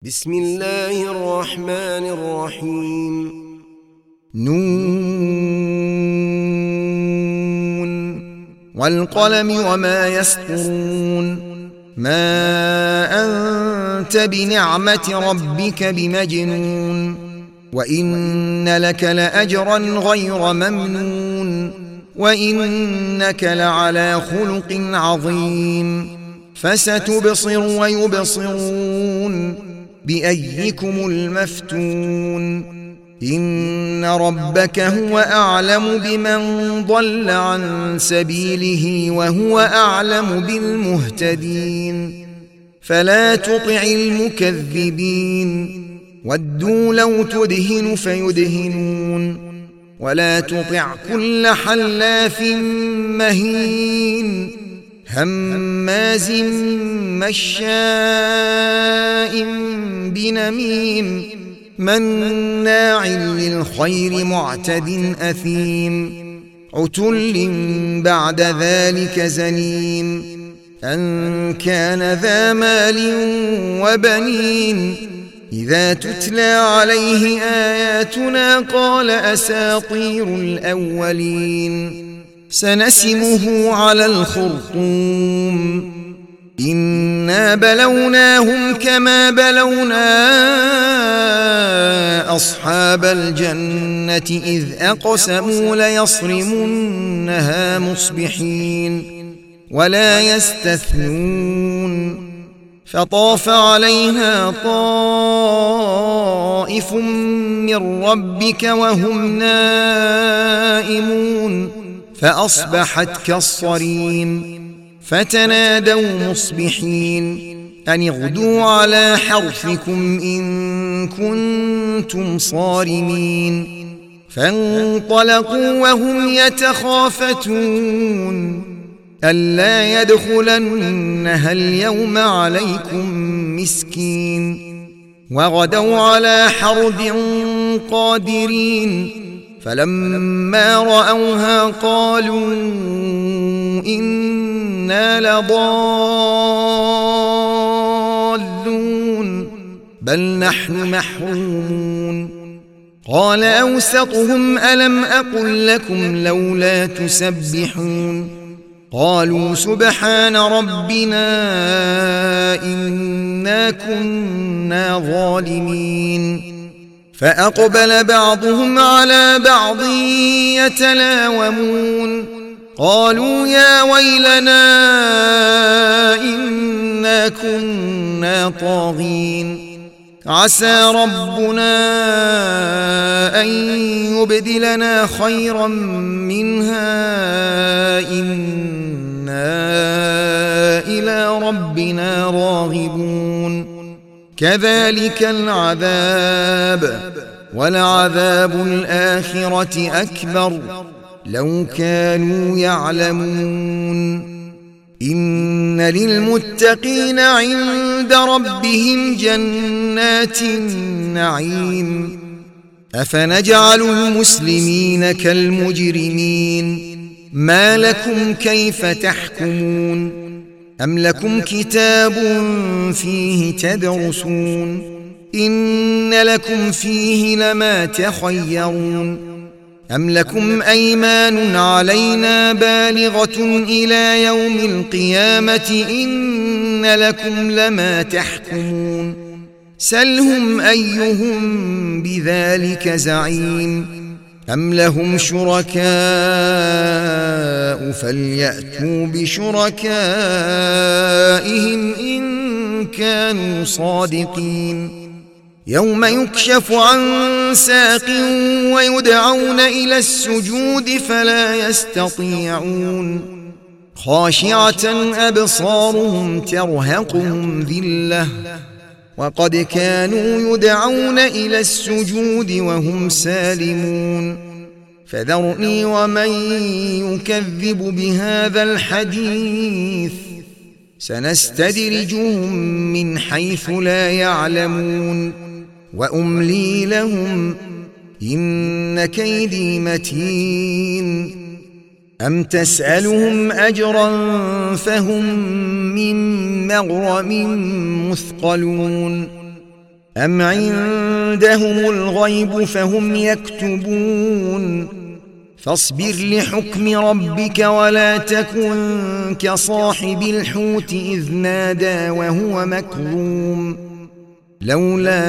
بسم الله الرحمن الرحيم. نون والقلم وما يسطرون ما أنت بنعمة ربك بمجنون وإن لك لأجرا غير ممنون وإنك لعلى خلق عظيم فستبصر ويبصرون بأيكم المفتون إن ربك هو أعلم بمن ضل عن سبيله وهو أعلم بالمهتدين فلا تطع المكذبين ودوا لو تدهن فيدهنون ولا تطع كل حلاف مهين هماز مشاء بنميم مناع للخير معتد أثيم عتل بعد ذلك زنيم أن كان ذا مال وبنين إذا تتلى عليه آياتنا قال أساطير الأولين سنسمه على الخرطوم إنا بلوناهم كما بلونا أصحاب الجنة إذ أقسموا ليصرمنها مصبحين ولا يستثنون فطاف عليها طائف من ربك وهم نائمون فأصبحت كالصريم فتنادوا مصبحين أن اغدوا على حرثكم إن كنتم صارمين فانطلقوا وهم يتخافتون ألا يدخلنها اليوم عليكم مسكين وغدوا على حرد قادرين فلما رأوها قالوا إنا لضالون بل نحن محرومون قال أوسطهم ألم أقل لكم لولا تسبحون قالوا سبحان ربنا إنا كنا ظالمين فأقبل بعضهم على بعض يتلاومون قالوا يا ويلنا إنا كنا طاغين عسى ربنا أن يبدلنا خيرا منها إنا إلى ربنا راغبون كذلك العذاب ولعذاب الآخرة أكبر لو كانوا يعلمون إن للمتقين عند ربهم جنات النعيم أفنجعل المسلمين كالمجرمين ما لكم كيف تحكمون أم لكم كتاب فيه تدرسون إن لكم فيه لما تخيرون أم لكم أيمان علينا بالغة إلى يوم القيامة إن لكم لما تحكمون سلهم أيهم بذلك زعيم أم لهم شركاء فليأتوا بشركائهم إن كانوا صادقين يوم يكشف عن ساق ويدعون إلى السجود فلا يستطيعون خاشعة أبصارهم ترهقهم ذلة وقد كانوا يدعون إلى السجود وهم سالمون فذرني ومن يكذب بهذا الحديث سنستدرجهم من حيث لا يعلمون وأملي لهم إن كيدي متين أم تسألهم أجرا فهم من مغرم مثقلون أم عندهم الغيب فهم يكتبون فاصبر لحكم ربك ولا تكن كصاحب الحوت إذ نادى وهو مكظوم لولا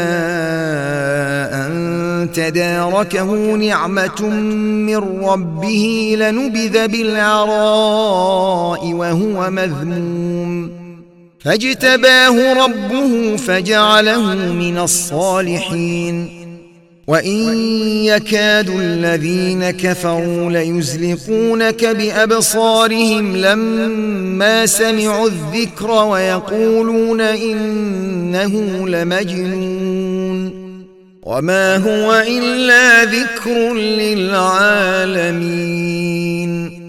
أن تداركه نعمة من ربه لنبذ بالعراء وهو مذموم فاجتباه ربه فجعله من الصالحين وإن يكاد الذين كفروا ليزلقونك بأبصارهم لما سمعوا الذكر ويقولون إنه لمجنون وما هو إلا ذكر للعالمين